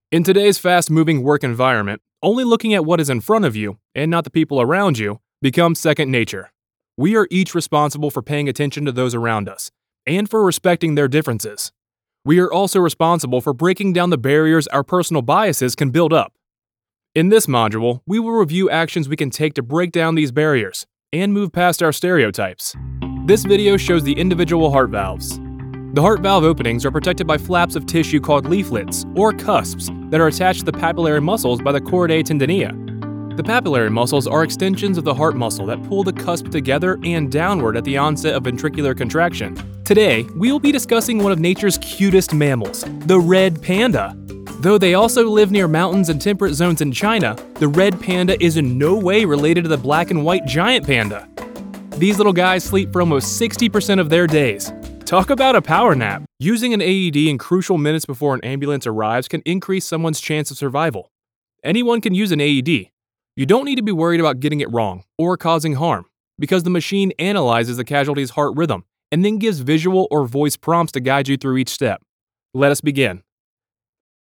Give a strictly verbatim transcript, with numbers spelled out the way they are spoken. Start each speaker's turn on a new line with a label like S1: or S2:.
S1: In today's fast-moving work environment, only looking at what is in front of you, and not the people around you, becomes second nature. We are each responsible for paying attention to those around us, and for respecting their differences. We are also responsible for breaking down the barriers our personal biases can build up. In this module, we will review actions we can take to break down these barriers, and move past our stereotypes. This video shows the individual heart valves. The heart valve openings are protected by flaps of tissue called leaflets, or cusps, that are attached to the papillary muscles by the chordae tendineae. The papillary muscles are extensions of the heart muscle that pull the cusp together and downward at the onset of ventricular contraction. Today, we will be discussing one of nature's cutest mammals, the red panda. Though they also live near mountains and temperate zones in China, the red panda is in no way related to the black and white giant panda. These little guys sleep for almost sixty percent of their days. Talk about a power nap! Using an A E D in crucial minutes before an ambulance arrives can increase someone's chance of survival. Anyone can use an A E D. You don't need to be worried about getting it wrong or causing harm, because the machine analyzes the casualty's heart rhythm and then gives visual or voice prompts to guide you through each step. Let us begin.